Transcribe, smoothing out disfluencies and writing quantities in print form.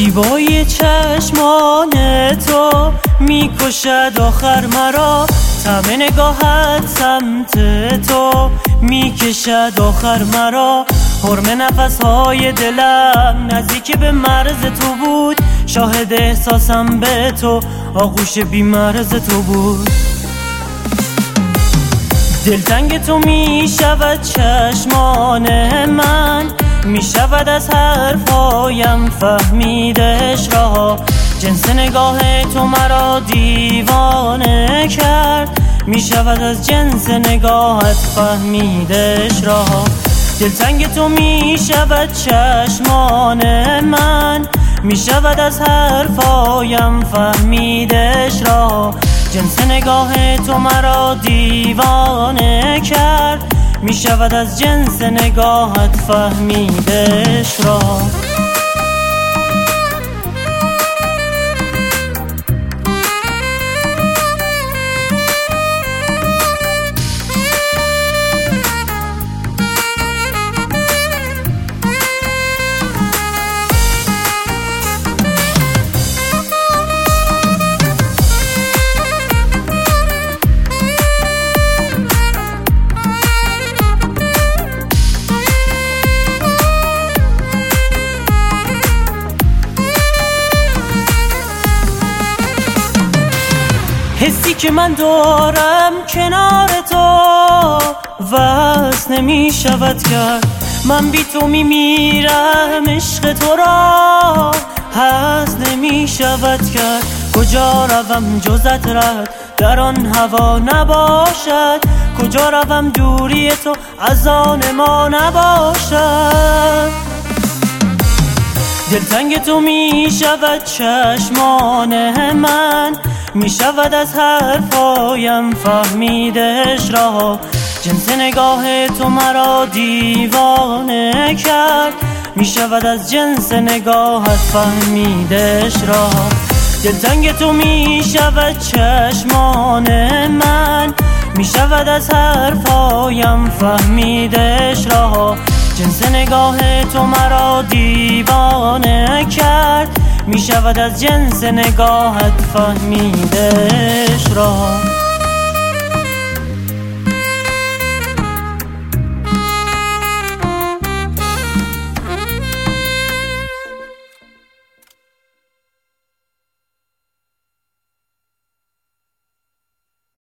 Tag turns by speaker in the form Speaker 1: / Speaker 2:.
Speaker 1: زیبایی چشمان تو میکشد آخر مرا، طعم نگاهت سمت تو میکشد آخر مرا. حرم نفسهای دلم نزدیک به مرز تو بود، شاهد احساسم به تو آغوش بی مرز تو بود. دلتنگ تو میشود چشمان من، میشود از حرفایم فهمیدش را. جنس نگاه تو مرا دیوانه کرد، میشود از جنس نگاهت فهمیدش را. دلتنگ تو میشود چشمان من، میشود از حرفایم فهمیدش را. جنس نگاه تو مرا دیوانه کرد، میشود از جنس نگاهت فهمیدش را. حسی که من دارم کنار تو وصل نمی شود کرد، من بی تو می میرم، عشق تو را هست نمی شود کرد. کجا روم جزت رد در آن هوا نباشد، کجا روم دوری تو از آن ما نباشد. دلتنگ تو می شود چشمان من، می شود از حرفایم فهمیدش را. جنس نگاه تو مرا دیوانه کرد، می شود از جنس نگاهت فهمیدش را. دلتنگ تو می شود چشمان من، می شود از حرفایم فهمیدش را. جنس نگاه تو مرا دیوانه کرد، می شود از جنس نگاهت فهمیدش را.